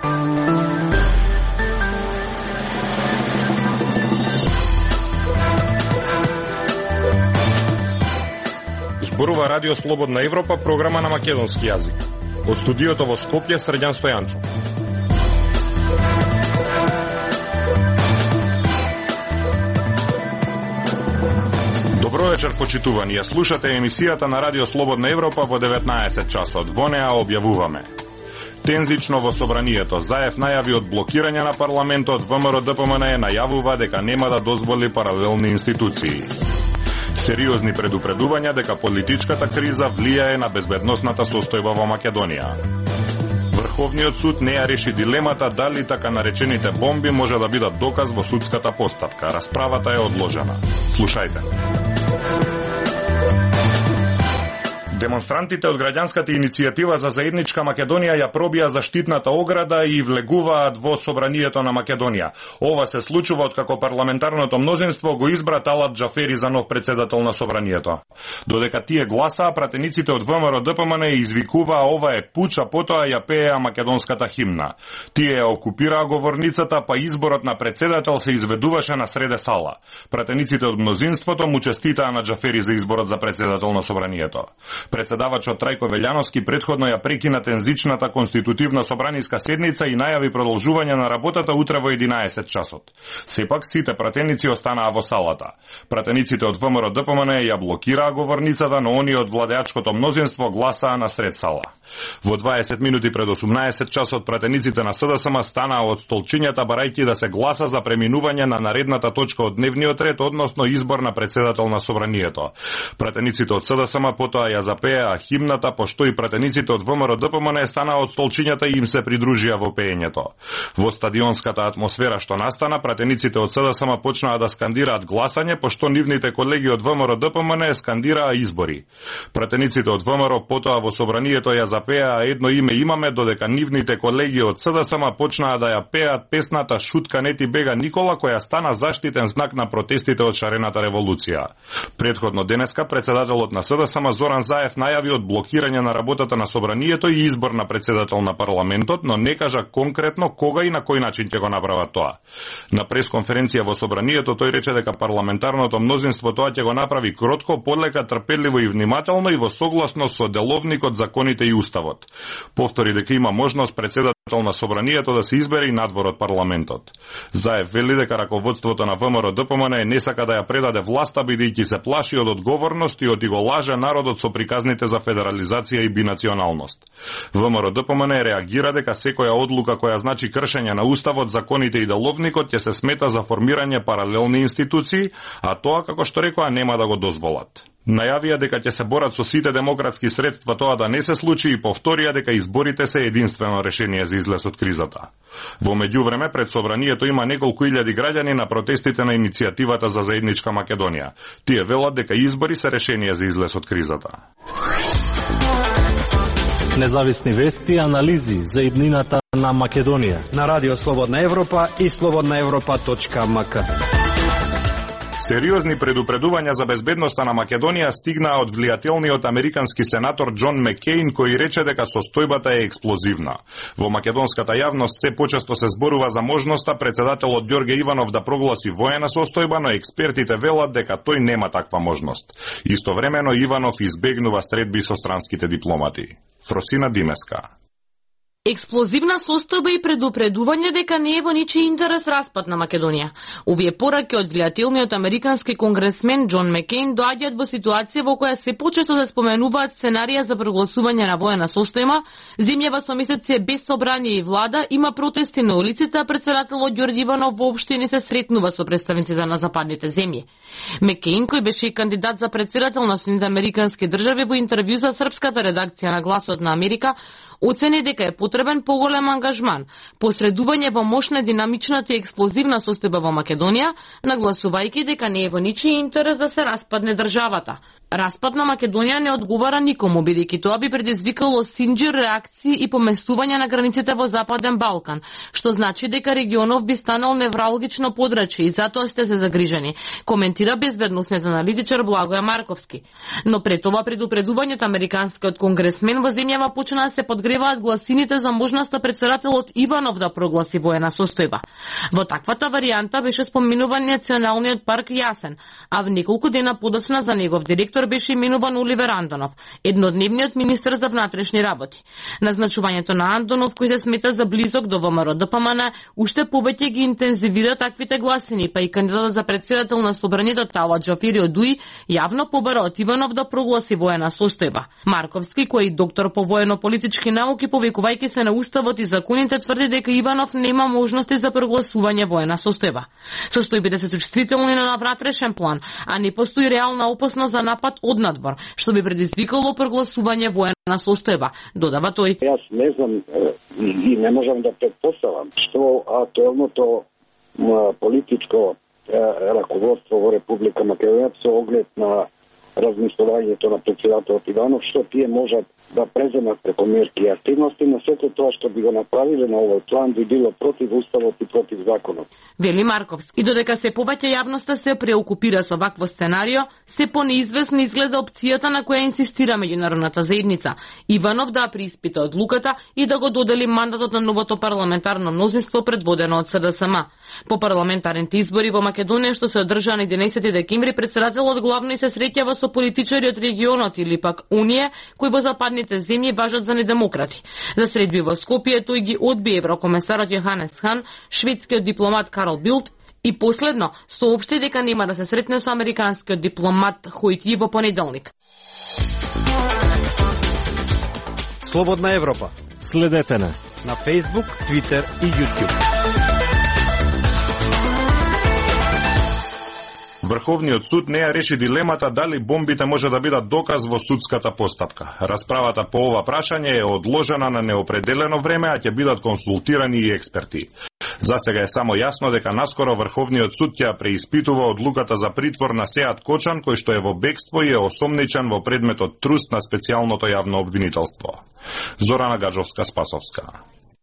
Зборува Радио Слободна Европа, програма на македонски јазик. Од студиото во Скопје, Срđan Стојанчо. Добро вечер, почитувани. Ја слушате емисијата на Радио Слободна Европа во 19 часот. Во неа објавуваме: тензично во собранието. Заев најави од блокирање на парламентот. ВМРО-ДПМН најавува дека нема да дозволи паралелни институции. Сериозни предупредувања дека политичката криза влијае на безбедносната состојба во Македонија. Врховниот суд не ја реши дилемата дали така наречените бомби може да бидат доказ во судската постапка. Расправата е одложена. Слушајте. Демонстрантите од граѓанската иницијатива за заедничка Македонија ја пробија заштитната ограда и влегуваат во собранието на Македонија. Ова се случува откако парламентарното мнозинство го избра Талат Џафери за нов председател на собранието. Додека тие гласаа, пратениците од ВМРО-ДПМН извикуваа ова е пуч, а потоа ја пееа македонската химна. Тие ја окупираа говорницата, па изборот на председател се изведуваше на среде сала. Пратениците од мнозинството му честитаа на Џафери за изборот за председател на собранието. Председавачот Трајко Велјановски претходно ја прекина тензичната конститутивна собраниска седница и најави продолжување на работата утре во 11 часот. Сепак сите пратеници останаа во салата. Пратениците од ВМРО-ДПМН ја блокираа говорницата, но оние од владеачкото мнозинство гласаа на сред сала. Во 20 минути пред 18 часот пратениците на СДСМ станаа од столчињата барајќи да се гласа за преминување на наредната точка од дневниот ред, односно избор на председател на собранието. Пратениците од СДСМ потоа ја запеа химната, пошто и пратениците од ВМРО-ДПМН станаа од столчињата и им се придружија во пеењето. Во стадионската атмосфера што настана, пратениците од СДСМ почнаа да скандираат гласање, пошто нивните колеги од ВМРО-ДПМН скандираа избори. Пратениците од ВМРО потоа во собранието ја запеа едно име имаме, додека нивните колеги од СДСМ почнаа да ја пеат песната Шутка не ти бега Никола, која стана заштитен знак на протестите од шарената револуција. Предходно денеска председателот на СДСМ Зоран Заев најави од блокирање на работата на собранието и избор на председател на парламентот, но не кажа конкретно кога и на кој начин ќе го направат тоа. На пресконференција во собранието тој рече дека парламентарното мнозинство тоа ќе го направи кротко, подлека, трпеливо и внимателно и во согласно со деловникот, законите и уставот. Повтори дека има можност председател на собранието да се избере и надвор од парламентот. Заев вели дека раководството на ВМРО-ДПМН не сака да ја предаде власта, бидејќи се плаши од одговорност и го лаже народот со приказните за федерализација и бинационалност. ВМРО-ДПМН реагира дека секоја одлука која значи кршење на уставот, законите и деловникот ќе се смета за формирање паралелни институции, а тоа, како што рекоа, нема да го дозволат. Најавија дека ќе се борат со сите демократски средства тоа да не се случи и повторија дека изборите се единствено решение за излез од кризата. Во меѓувреме, пред собранието има неколку илјади граѓани на протестите на иницијативата за заедничка Македонија. Тие велат дека избори се решение за излез од кризата. Независни вести и анализи за иднината на Македонија на Радио Слободна Европа и slobodnaevropa.mk. Сериозни предупредувања за безбедноста на Македонија стигнаа од влијателниот американски сенатор Џон Маккеин, кој рече дека состојбата е експлозивна. Во македонската јавност се почесто се зборува за можноста председателот Ѓорѓе Иванов да прогласи воена состојба, но експертите велат дека тој нема таква можност. Истовремено Иванов избегнува средби со странските дипломати. Фросина Димеска. Експлозивна состојба и предупредување дека не е во ничи интерес распад на Македонија. Овие пораки од влијателниот американски конгресмен Џон Маккеин доаѓаат во ситуација во која се почесто да споменуваат сценарија за прогласување на воена состојба, земјава со месеци без собрание и влада, има протести на улиците, а председателот Ѓорѓе Иванов воопшто не се сретнува со представниците на западните земји. Маккеин, кој беше кандидат за председател на Соединетите американски држави, во интервју за српската редакција на Гласот на Америка, оцени дека е потребен поголем ангажман, посредување во мощна, динамичната и експлозивна состојба во Македонија, нагласувајќи дека не е во ничи интерес да се распадне државата. Распад на Македонија не одговара никому, бидејќи тоа би предизвикало синџир реакции и поместување на границите во Западен Балкан, што значи дека регионов би станал невралгично подрачје и затоа сте се загрижени, коментира безбедносниот аналитичар Благоја Марковски. Но пред ова предупредувањето американскиот конгресмен во земјава почна да се подгреваат гласините за можноста претседателот Иванов да прогласи воена состојба. Во таквата варијанта беше споменуван Националниот парк Јасен, а в неколку дена подоцна за негов директор беше именуван Оливер Андонов, еднодневниот министер за внатрешни работи. Назначувањето на Андонов, кој се смета за близок до ВМРО ДПМН, уште повеќе ги интензивира таквите гласини, па и кандидатот за претседател на собранието Талат Джафери Одуи јавно побара од Иванов да прогласи воена состојба. Марковски, кој е доктор по воено-политички науки, повикувајќи се на уставот и законите, тврди дека Иванов нема можности за прогласување воена состојба. Состојбите се чувствителни на внатрешен план, а не постои реална опасност за напад од надвор, што би предизвикало прогласување воена состојба, додава тој. Јас не знам и не можам да претпоставам што актуелното политичко раководство во Република Македонија со оглед на размислувањето на претседателот Иванов, што тие можат да преземат преку мерки и активности, но сето тоа што би го направиле на овој план би било против уставот и против законот. Вели Марковски. И додека се повеќе јавноста се преокупира со вакво сценарио, се понеизвестна изгледа опцијата на која инсистира меѓународната заедница. Иванов да преиспита одлуката и да го додели мандатот на новото парламентарно мнозинство предводено од СДСМ. По парламентарните избори во Македонија што се одржаа на 11 декември, претседателот главно и се среќава со политичари од регионот или пак Унија, кои во западните земји важат за недемократи. За средби во Скопје тој ги одби еврокомесарот Јоханес Хан, шведскиот дипломат Карл Билд и последно соопшти дека нема да се сретне со американскиот дипломат Хојти во понеделник. Слободна Европа. Следете на Facebook, Twitter и YouTube. Врховниот суд не ја реши дилемата дали бомбите може да бидат доказ во судската постапка. Расправата по ова прашање е одложена на неопределено време, а ќе бидат консултирани и експерти. Засега е само јасно дека наскоро Врховниот суд ќе преиспитува одлуката за притвор на Сеат Кочан, кој што е во бегство и е осомничен во предметот труст на специјалното јавно обвинителство. Зорана Гаджовска-Спасовска.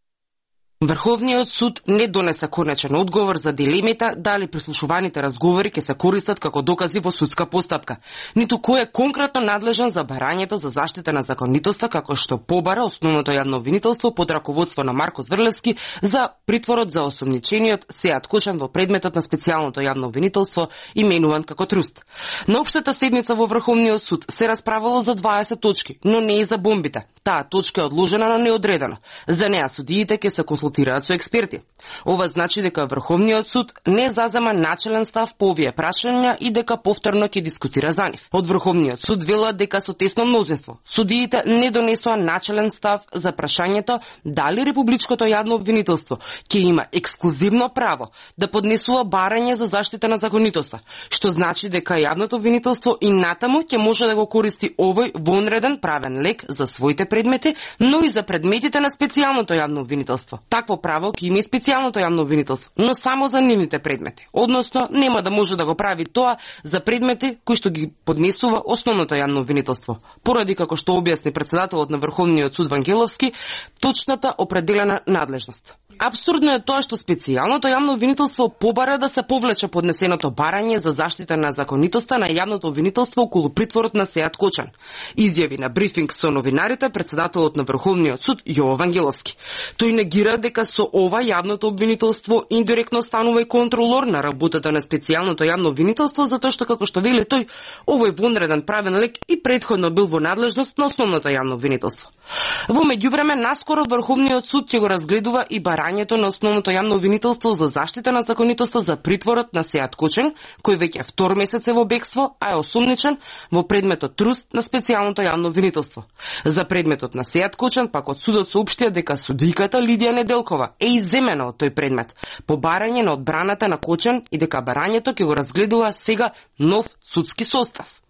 Врховниот суд не донесе конечен одговор за дилемите дали прислушуваните разговори ќе се користат како докази во судска постапка, ниту кој е конкретно надлежен за барањето за заштита на законитоста, како што побара основното јавно обвинителство под раководство на Марко Зврлевски за притворот за осомничениот Сеат Кочан во предметот на специјалното јавно обвинителство именуван како труст. На општата седница во Врховниот суд се расправало за 20 точки, но не и за бомбите. Таа точка е одложена на неодредено. За неа судиите ќе се консултираат со експерти. Ова значи дека Врховниот суд не зазема начелен став по овие прашања и дека повторно ќе дискутира за нив. Од Врховниот суд велат дека со тесно мнозинство судиите не донесоа начелен став за прашањето дали републичкото јавно обвинителство ќе има ексклузивно право да поднесува барање за заштита на законитоста, што значи дека јавното обвинителство и натаму ќе може да го користи овој вонреден правен лек за своите предмети, но и за предметите на специјалното јавно обвинителство. Такво право ќе има и специјалното јавно обвинителство, но само за нивните предмети. Односно, нема да може да го прави тоа за предмети кои што ги поднесува основното јавно обвинителство. Поради, како што објасни претседателот на Врховниот суд Вангеловски, точната определена надлежност. Апсурдно е тоа што специјалното јавно обвинителство побара да се повлече поднесеното барање за заштита на законитоста на јавното обвинителство околу притворот на Сеат Кочан. Изјави на брифинг со новинарите претседателот на Врховниот суд Јово Вангеловски. Тој негира дека со ова јавното обвинителство индиректно станува и контролор на работата на специјалното јавно обвинителство, затоа што, како што вели тој, овој вонреден правен лек и претходно бил во надлежност на основното јавно обвинителство. Во меѓувреме, наскоро Врховниот суд ќе го разгледува и барањето на основното јавно обвинителство за заштита на законитоста за притворот на Сеат Кочан, кој веќе втор месец е во бегство, а е осумничен во предметот труст на специјалното јавно обвинителство. За предметот на Сеат Кочан пак од судот соопштија дека судиката Лидија Неделкова е изземена од тој предмет по барање на одбраната на Кочан и дека барањето ќе го разгледува сега нов судски состав.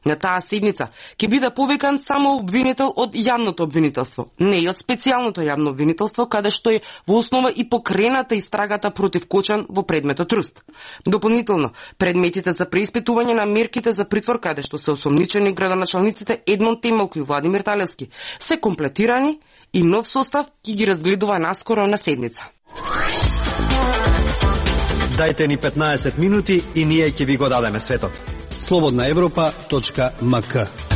На таа седница ќе биде повикан само обвинител од јавното обвинителство, не и од специјалното јавно обвинителство, каде што е во основа и покрената истрагата против Кочан во предметот Руст. Дополнително, предметите за преиспитување на мерките за притвор, каде што се осомничени градоначалниците Едмон Темелко и Владимир Талевски, се комплетирани и нов состав ќе ги разгледува наскоро на седница. Дајте ни 15 минути и ние ќе ви го дадеме светот. slobodnaevropa.mk.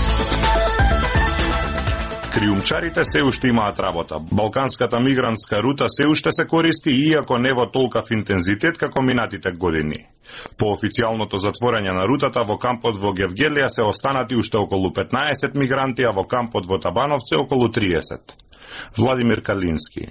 Криумчарите се уште имаат работа. Балканската мигрантска рута се уште се користи, иако не во толкав интензитет како минатите години. По официјалното затворање на рутата во кампот во Гевгелија се останати уште околу 15 мигранти, а во кампот во Табановце околу 30. Владимир Калински.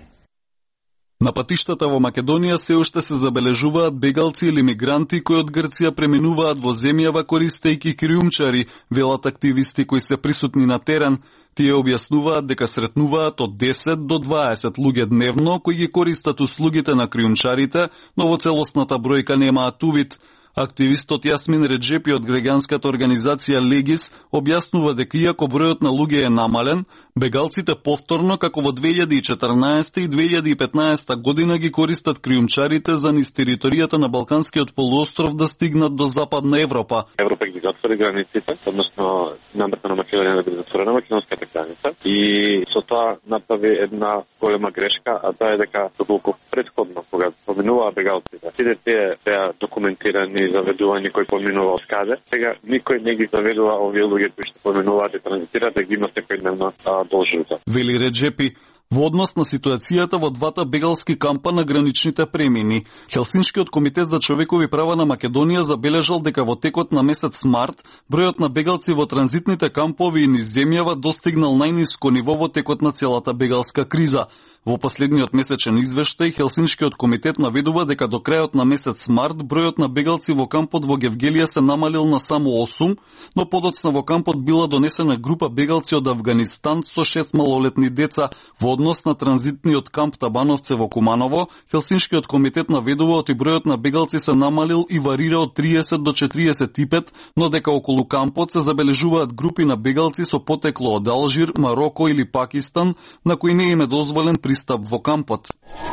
На патиштата во Македонија се уште се забележуваат бегалци или мигранти кои од Грција преминуваат во земјава користејќи криумчари, велат активисти кои се присутни на терен. Тие објаснуваат дека сретнуваат од 10 до 20 луѓе дневно кои ги користат услугите на криумчарите, но во целосната бројка немаат увид. Активистот Јасмин Реджепи од граѓанската организација Легис објаснува дека иако бројот на луѓе е намален, бегалците повторно како во 2014 и 2015 година ги користат криумчарите за низ територијата на Балканскиот полуостров да стигнат до Западна Европа. Европа ги затвори границите, односно намерата на Македонија да биде затворена македонската граница и со тоа направи една голема грешка, а тоа е дека доколку претходно кога поминуваа бегалците, сите тие беа документирани заведувања кои поминува од каде. Сега никој не ги заведува овие луѓе кои што поминуваат и транзитираат да ги има секојдневна должност. Вели Реджепи, во однос на ситуацијата во двата бегалски кампа на граничните премини, Хелсиншкиот комитет за човекови права на Македонија забележал дека во текот на месец март бројот на бегалци во транзитните кампови и низ земјава достигнал најниско ниво во текот на целата бегалска криза. Во последниот месечен извештај, Хелсиншкиот комитет наведува дека до крајот на месец март бројот на бегалци во кампот во Гевгелија се намалил на само 8, но подоцна во кампот била донесена група бегалци од Авганистан со 6 малолетни деца. Во однос на транзитниот камп Табановце во Куманово, Хелсиншкиот комитет наведува дека бројот на бегалци се намалил и варира од 30 до 45, но дека околу кампот се забележуваат групи на бегалци со потекло од Алжир, Мароко или Пакистан, на кои не им е дозволен пристап во кампот.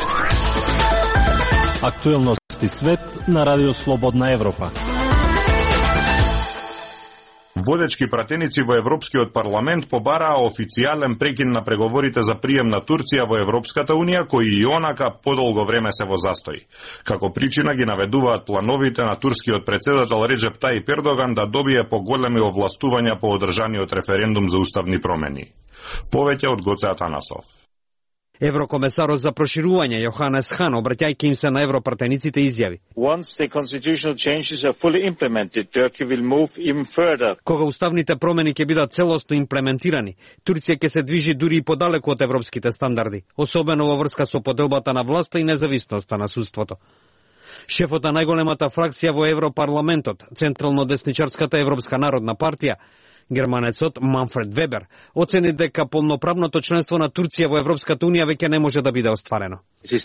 Актуелности свет на Радио Слободна Европа. Водечки пратеници во Европскиот парламент побараа официјален прекин на преговорите за прием на Турција во Европската унија, кои и онака подолго време се во застој. Како причина ги наведуваат плановите на турскиот председател Реджеп Тајип Ердоган да добие поголеми овластувања по одржаниот референдум за уставни промени. Повеќе од Гоце Атанасов. Еврокомесарот за проширување Јоханес Хан, обраќајќи им се на европратениците, изјави: Once the constitutional changes are fully implemented, Turkey will move even further. Кога уставните промени ќе бидат целосно имплементирани, Турција ќе се движи дури и подалеку од европските стандарди, особено во врска со поделбата на власта и независноста на судството. Шефот на најголемата фракција во Европарламентот, централно десничарската Европска народна партија, германецот Манфред Вебер, оцени дека полноправното членство на Турција во Европската унија веќе не може да биде остварено.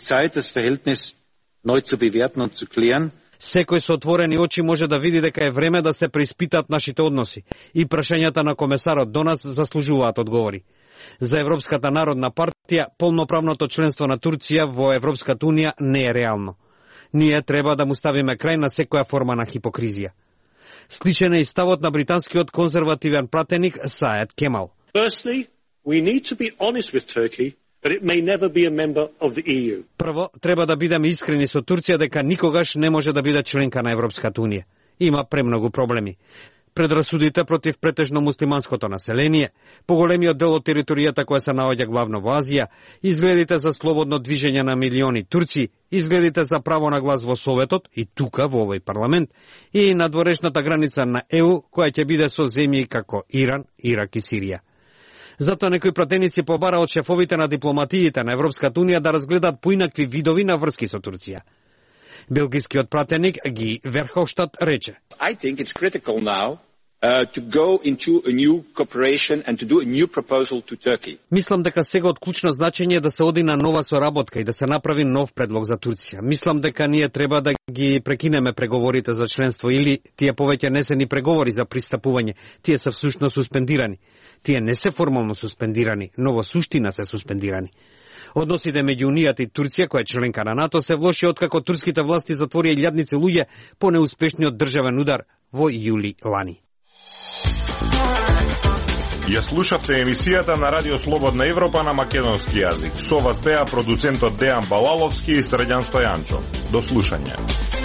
Секој со отворени очи може да види дека е време да се преиспитаат нашите односи и прашањата на комесарот до нас заслужуваат одговори. За Европската народна партија, полноправното членство на Турција во Европската унија не е реално. Ние треба да му ставиме крај на секоја форма на хипокризија. Сличен е и ставот на британскиот конзервативен пратеник Саед Кемал. Firstly, we need to be honest with Turkey, but it may never be a member of the EU. Прво, треба да бидеме искрени со Турција дека никогаш не може да биде членка на Европската унија. Има премногу проблеми. Предрасудите против претежно муслиманското население, поголемиот дел од територијата која се наоѓа главно во Азија, изгледите за слободно движење на милиони турци, изгледите за право на глас во Советот и тука во овој парламент, и надворешната граница на ЕУ која ќе биде со земји како Иран, Ирак и Сирија. Затоа некои пратеници побара од шефовите на дипломатиите на Европската унија да разгледат поинакви видови на врски со Турција. Белгискиот пратеник Ги Верховштад рече: I think it's critical now to go into a new cooperation and to do a new proposal to Turkey. Мислам дека сега од клучно значење да се оди на нова соработка и да се направи нов предлог за Турција. Мислам дека ние треба да ги прекинеме преговорите за членство или тие повеќе не се ни преговори за пристапување. Тие се всушност суспендирани. Тие не се формално суспендирани, но во суштина се суспендирани. Односите меѓу Унијата и Турција, која е членка на НАТО, се влоши откако турските власти затворија илјадници луѓе по неуспешниот државен удар во јули лани. Ја слушавте емисијата на Радио Слободна Европа на македонски јазик. Со вас беа продуцентот Дејан Балаловски и Срđan Стојанчо. До слушање.